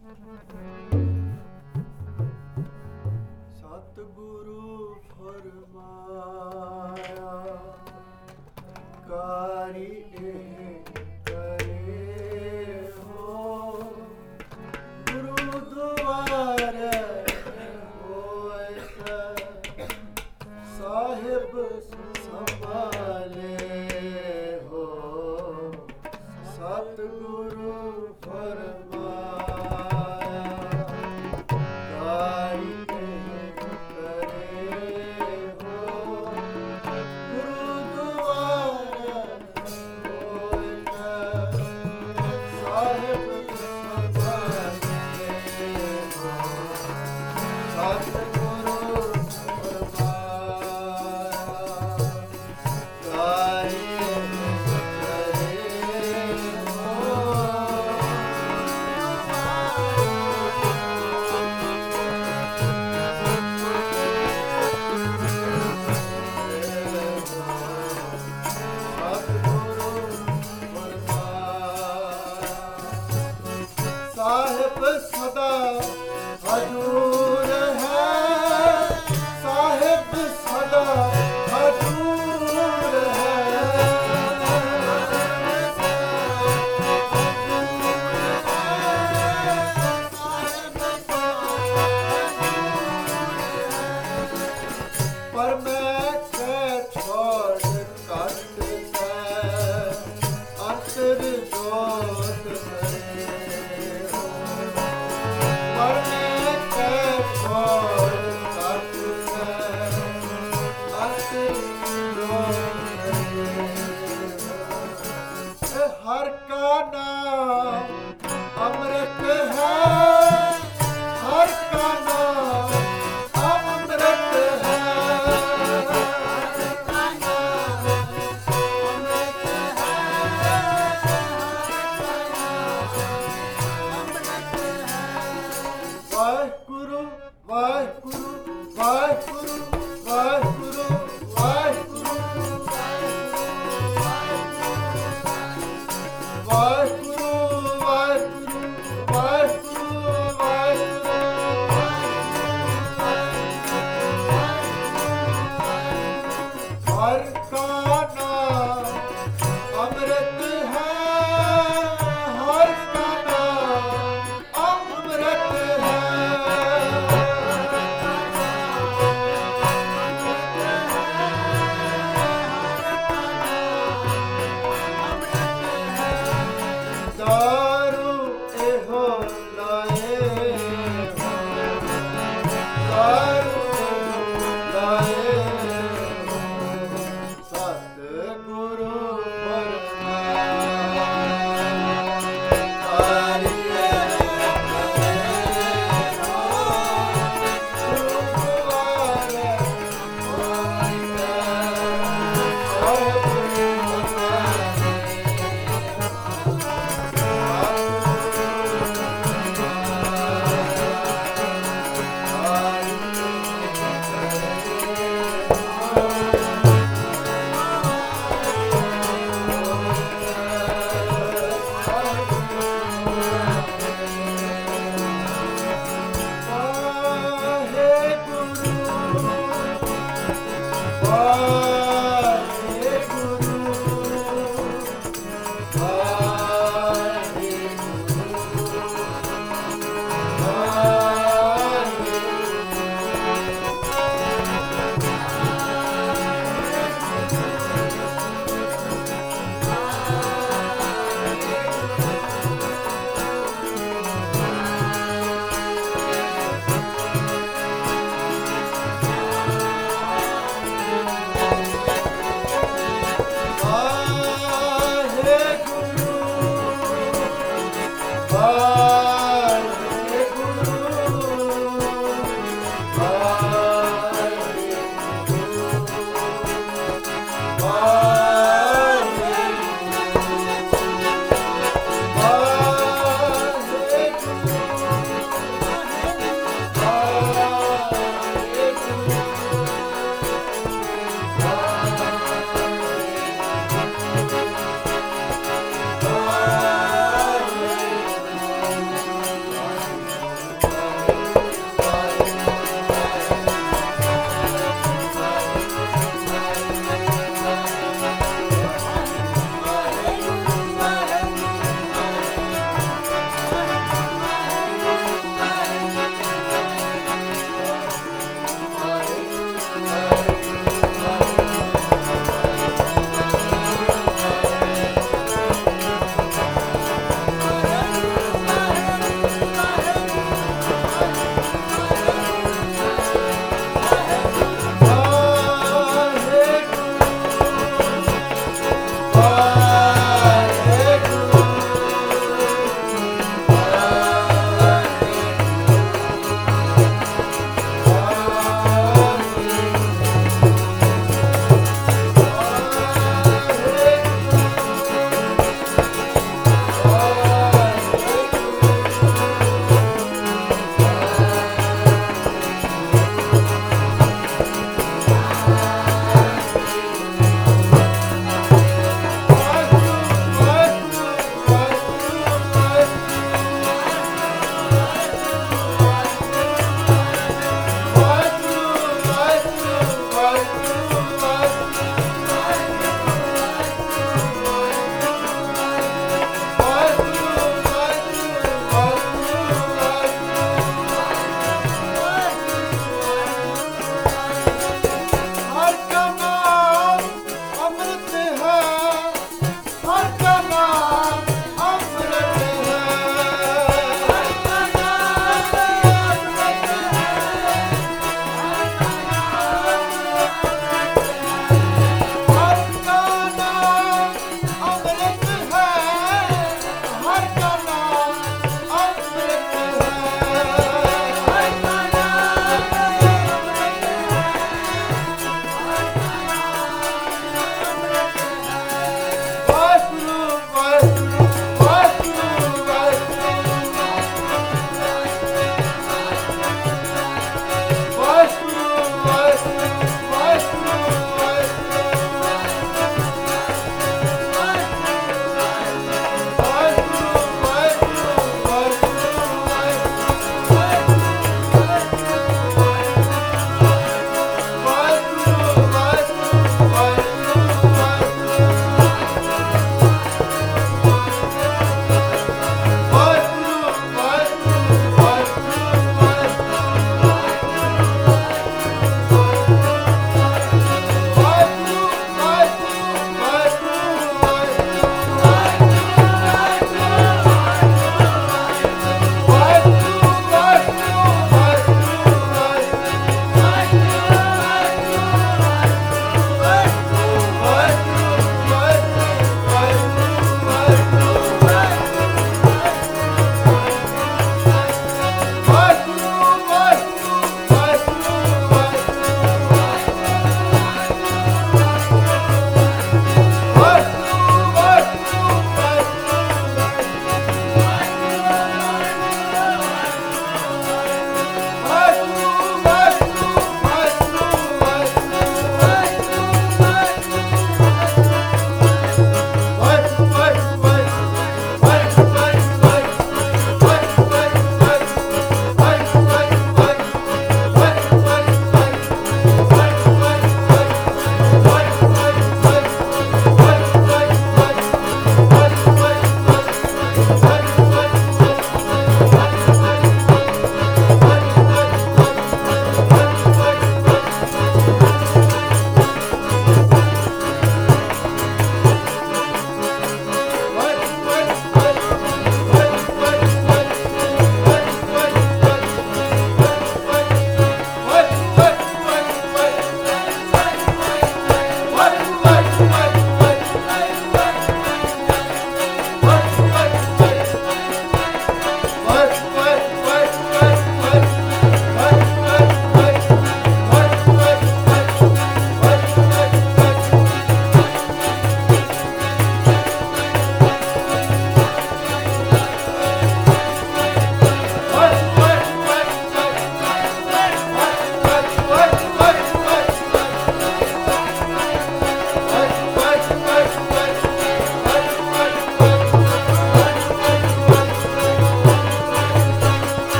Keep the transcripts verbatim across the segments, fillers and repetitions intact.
ਸਤਿਗੁਰੂ ਫਰਮਾਇਆ ਕਾਰੀ ਇਹ ਕਰੇ ਹੋ ਗੁਰੂ ਦੁਆਰੇ ਹੋਏ ਸਾਹਿਬ ਸੰਭਾਲੇ ਹੋ ਸਤਿਗੁਰੂ ਫਰਮਾਇਆ ਕਾਰੀ ਸਾਹਿਬ ਸਦਾ ਹਜ਼ੂਰ ਹੈ ਸਾਹਿਬ ਸਦਾ ਹਜ਼ੂਰ ਹੈ ਪਰ ਮੈਂ ਕਹਿ ਛੋੜ ਕੱਟ ਸੈ ਅੰਤਰ ਜੋਤ हर का नाम अमृत है हर का नाम अमृत है हर का नाम अमृत है अमृत है वाहिगुरु वाहिगुरु वाहिगुरु वाहिगुरु वाहिगुरु हर का नाम अमृत है हर का नाम अमृत है दारू एहो लाए दारू लाए सतगुरु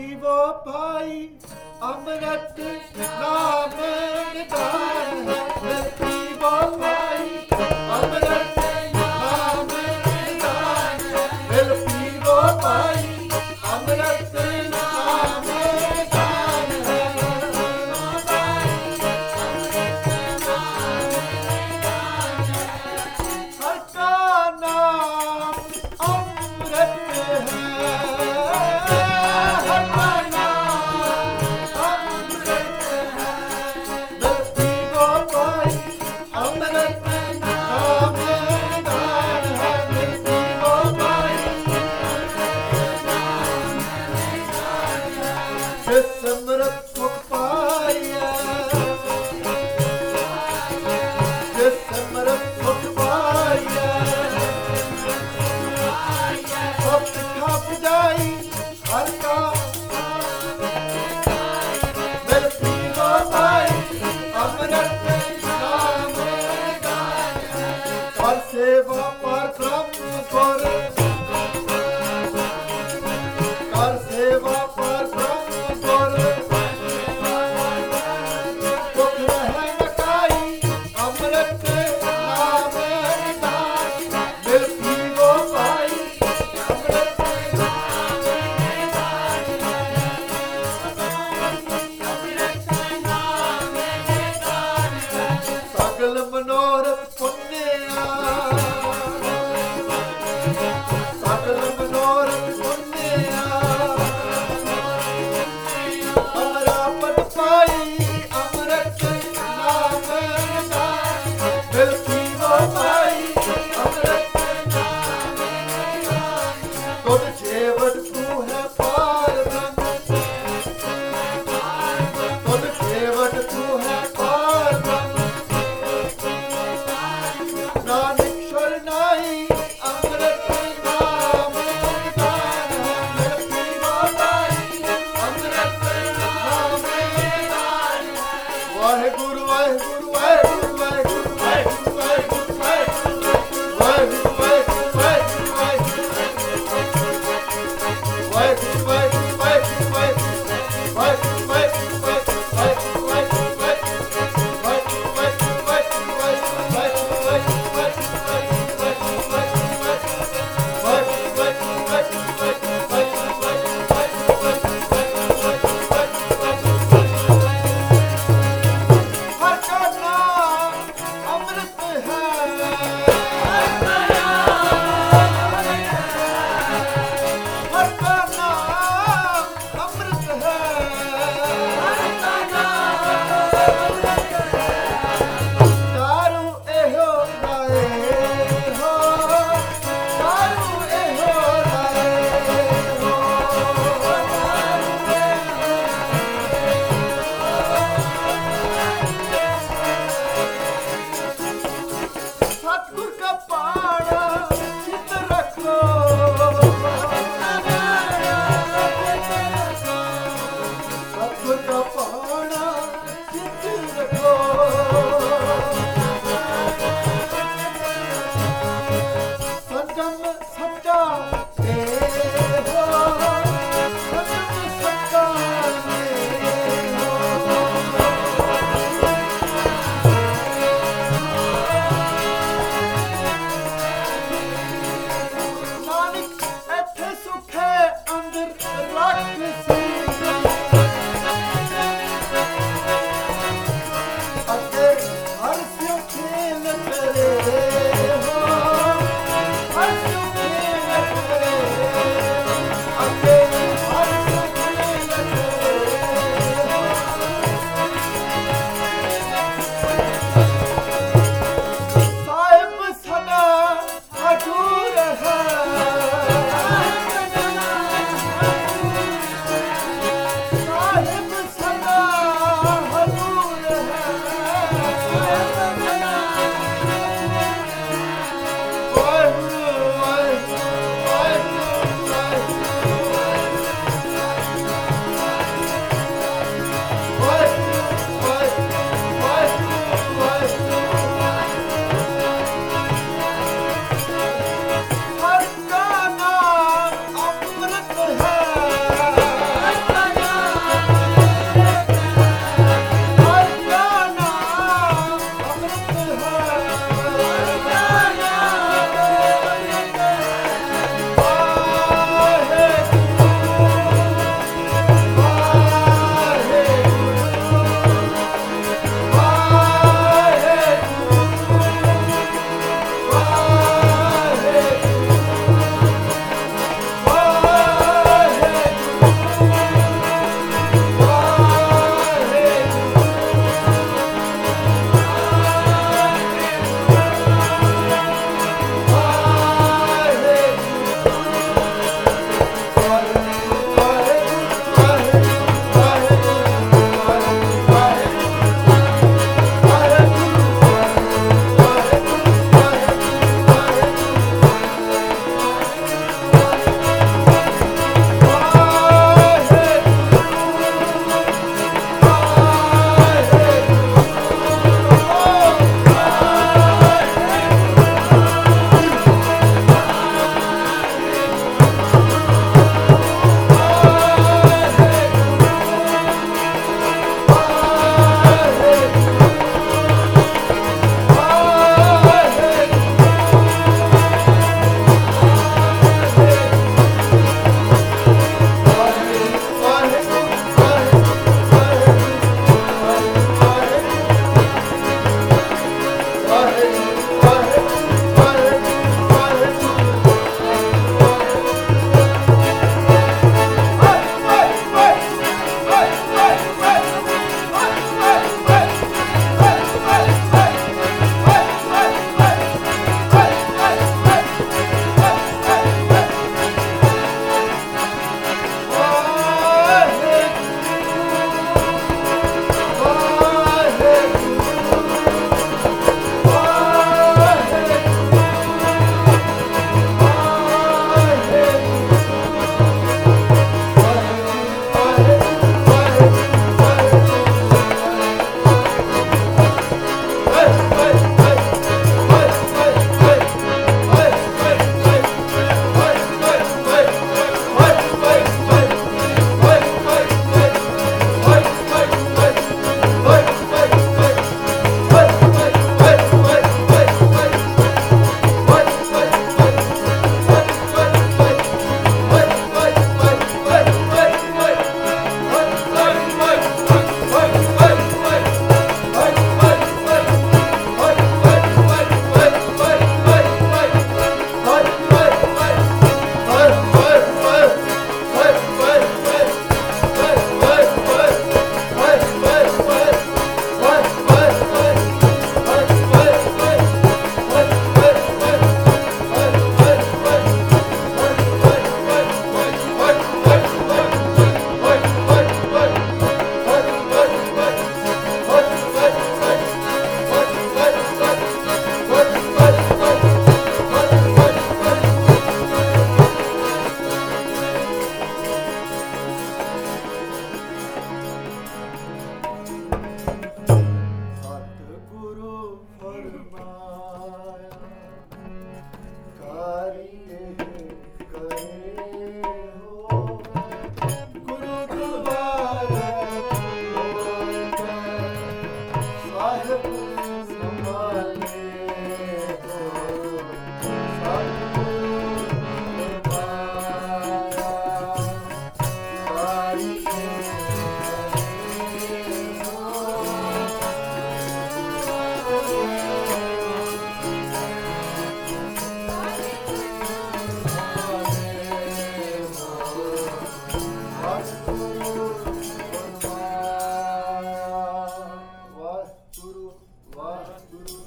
पीवो भाई अमृत नाम निधान है। फिर पीवो भाई अमृत नाम निधान है। फिर पीवो भाई अमृत नाम निधान है। हर का नाम अमृत है। हर का नाम अमृत है। फिर पीवो भाई अमृत नाम निधान है। फिर पीवो भाई जिस अमृत को पाया, जिस अमृत को पाया, सब खप जाई हर का। फिर पीवो भाई अमृत नाम निधान है। और सेवा पर ब्रह्म गुर, कर सेवा पर ब्रह्म गुर, दुख रह न काई अमृत नाम निधान। फिर पीवो भाई अमृत नाम निधान है। अमृत नाम निधान है। सकल मनोरथ पुण्या, सकल मनोरथ पुण्या, अमरापन पाई अमृत नाम निधान। फिर पीवो भाई अमृत नाम निधान। तुझ जेवट तू है पार ब्रह्म, तुझ जेवट तू है पार ब्रह्म। नानक शरणाई अमृत नाम निधान है। फिर पीवो भाई अमृत नाम निधान है। वाहेगुरु वाहेगुरु वाहेगुरु वाहेगुरु वाहेगुरु वाहेगुरु वाहेगुरु वाहेगुरु वाहेगुरु वाहेगुरु वाहेगुरु वाहेगुरु वाहेगुरु वाहेगुरु वाहेगुरु